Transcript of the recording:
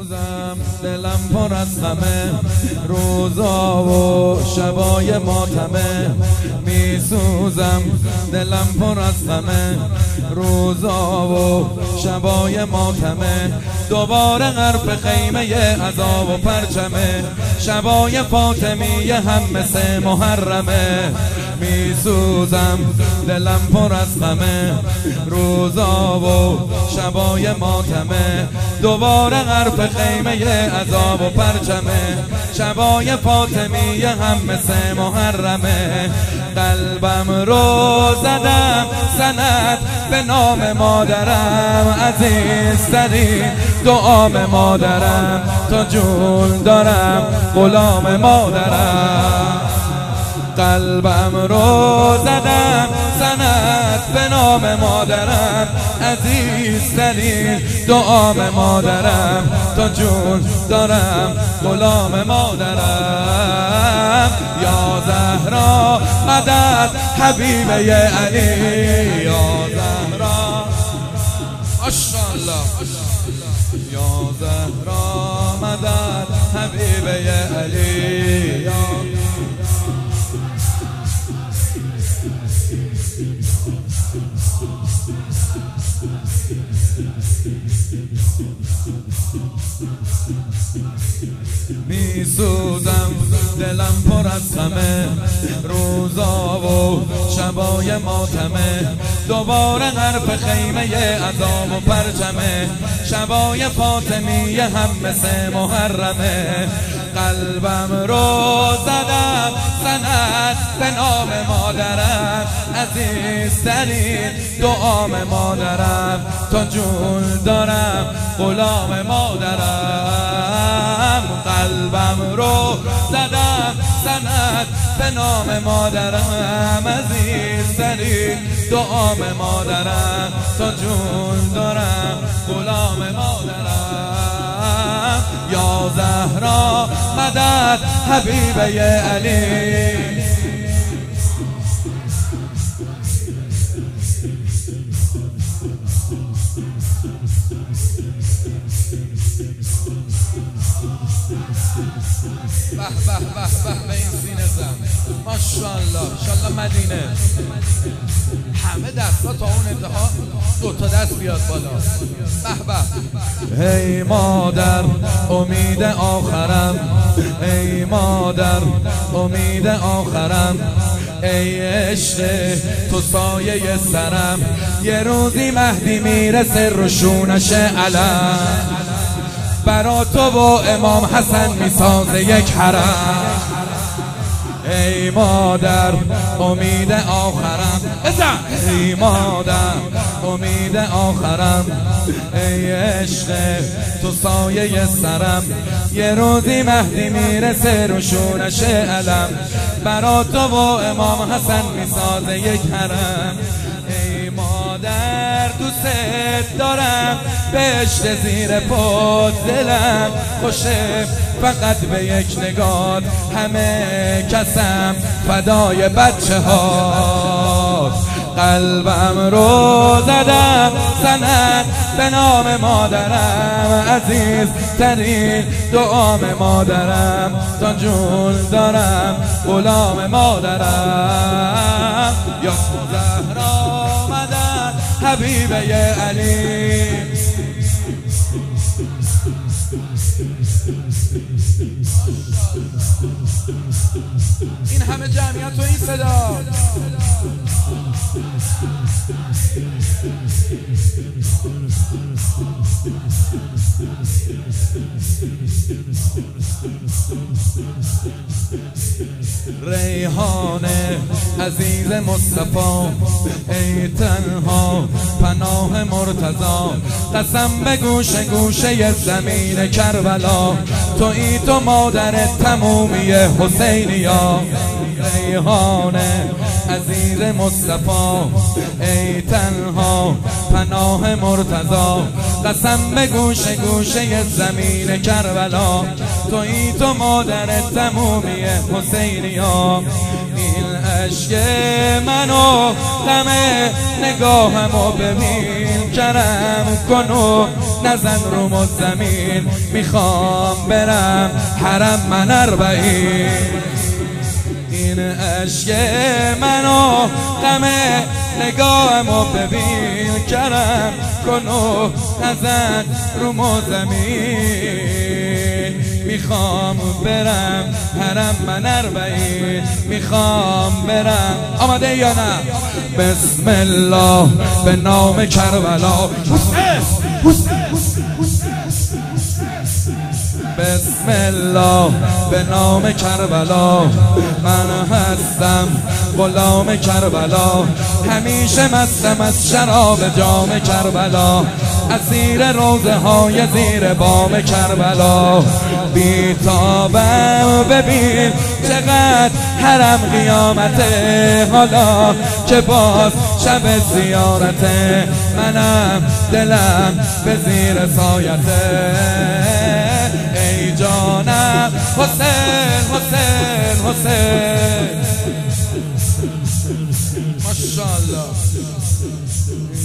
میسوزم دلم پر از غمه، روزا و شبای ماتمه. میسوزم دلم پر از غمه، روزا و شبای ماتمه. دوباره غرف خیمه عذاب و پرچمه، شبای فاطمی هم مثل محرمه. میسوزم دلم پر از غمه، روزا و شبای ماتمه. دوباره غرف خیمه عذاب و پرچمه، شبای فاطمی هم مثل محرمه. قلبم رو زدم سند به نام مادرم، عزیزترین دعام مادرم. تا جون دارم غلام مادرم. قلبم رو زدم سند به نام مادرم، عزیزترین دعام مادرم. تا جون دارم غلام مادرم. یا زهرا مدد حبیبه علی، یا زهرا ماشاءالله. یا زهرا مدد حبیبه علی. میسوزم دلم پر از غمه، روزا و شبای ماتمه. دوباره غرف خیمه عذاب و پرچمه، شبای فاطمی هم مثل محرمه. قلبم رو زدم سند به نام مادرم، عزیزترین دعام مادرم. تا جون دارم غلام مادرم. قلبم رو زدم سند به نام مادرم، عزیزترین دعام مادرم. تا جون دارم غلام مادرم. یا زهرا مدد حبیبه علی. به به به به به این سینه زن، ماشاءالله. انشالله مدینه همه دستا تا اون انتها دوتا دست بیاد بالا. به به. ای مادر امید آخرم، ای مادر امید آخرم. ای عشق تو سایه سرم، یه روزی مهدی میرسه روشونش علم. برا تو و امام حسن میسازه یک حرم. ای مادر امید آخرم، ای مادر امید آخرم. ای عشق تو سایه سرم، یه روزی مهدی میرسه روشونش علم. برا تو و امام حسن میسازه یک حرم. ای مادر دوست دارم، بهشت زیر پات دلم خوشه. فقط به یک نگاه همه کسم فدای بچه ها. قلبم رو زدم سند به نام مادرم، عزیز ترین دعام مادرم. تا جون دارم غلام مادرم. یا زهرا مدد حبیبه علی. این همه جمعیت و این صدا. ریحانه عزیز مصطفی، ای تنها پناه مرتضی. قسم به گوشه گوشه زمین کربلا، تویی تو مادر تمومی حسینیا. ریحانه عزیز مصطفی، ای تنها پناه مرتضی. قسم به گوشه گوشه زمین کربلا، تویی تو مادر تمومی حسینیا. این اشک منو غم نگاهمو ببین، کرم کن و نزن رو زمین، میخوام برم حرم من اربعین. این اشک منو غم نگاهمو ببین، کرم کن و نزن رو زمین، میخوام برم حرم من اربعین، میخوام برم. آماده یا نه؟ بسم الله به نام کربلا، بسم الله به نام کربلا، من هستم غلام کربلا، همیشه مستم از شراب جام کربلا، اسیر روضه های زیر بام کربلا، بیتابم ببین چقدر حرم قیامته، حالا که باز شب زیارته، منم دلم به زیر سایته، ای جانم حسین حسین حسین. ماشاءالله.